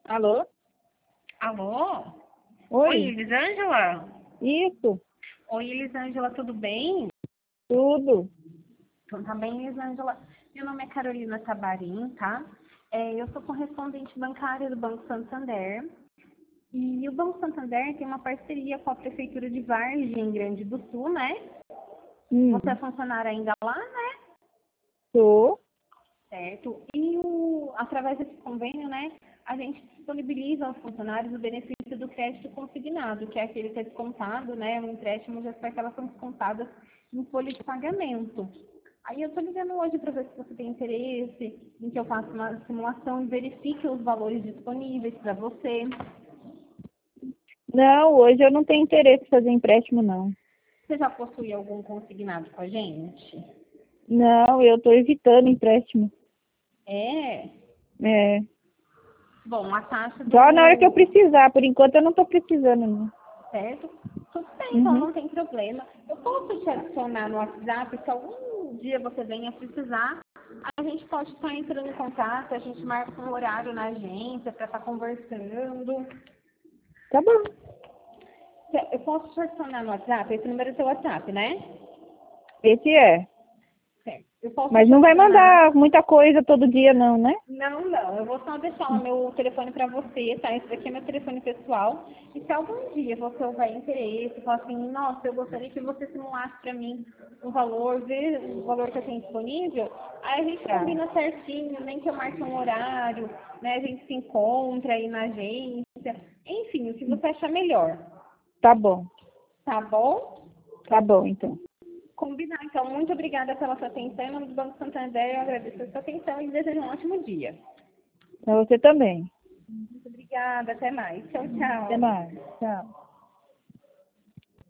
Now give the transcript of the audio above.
Alô? Alô? Oi, Oi? Elisângela? Isso, Oi, Elisângela, tudo bem? tudo. Então, tá bem, Elisângela? Meu nome é Carolina Tabarim, tá? Eu sou correspondente bancária do Banco Santander. E o Banco Santander tem uma parceria com a Prefeitura de Vargem Grande do Sul, né? Você é Hum, funcionário ainda lá, né? tô. Certo. Através desse convênio, né, a gente disponibiliza aos funcionários o benefício do crédito consignado, que é aquele que é descontado, né, um empréstimo já que elas são descontadas em folha de pagamento. Aí eu estou ligando hoje para ver se você tem interesse em que eu faça uma simulação e verifique os valores disponíveis para você. Não, hoje eu não tenho interesse em fazer empréstimo, não. Você já possui algum consignado com a gente? Não, eu tô evitando empréstimo. É. É. Bom, a taxa Só na hora que eu do precisar. Por enquanto eu não tô precisando, não. certo? Tudo bem, então Uhum. não tem problema. Eu posso te adicionar no WhatsApp, se algum dia você venha precisar, a gente pode estar entrando em contato, a gente marca um horário na agência para estar conversando. Tá bom. Eu posso te adicionar no WhatsApp? Esse número é seu WhatsApp, né? Esse é. Certo. Eu posso Mas te não vai adicionar. mandar muita coisa todo dia, não, né? Não, não. Eu vou só deixar o meu telefone para você, tá? Esse daqui é meu telefone pessoal. E se algum dia você houver interesse, falar assim, nossa, eu gostaria que você simulasse para mim um valor, ver o valor que eu tenho disponível, aí a gente Tá. combina certinho, nem que eu marque um horário, né? A gente se encontra aí na agência. Enfim, o que você achar melhor. Tá bom. Tá bom? Tá bom, então. Combinar. Então, muito obrigada pela sua atenção. Em nome do Banco Santander, eu agradeço a sua atenção e desejo um ótimo dia. Pra você também. Muito obrigada, até mais. Tchau, Até tchau. mais. Tchau.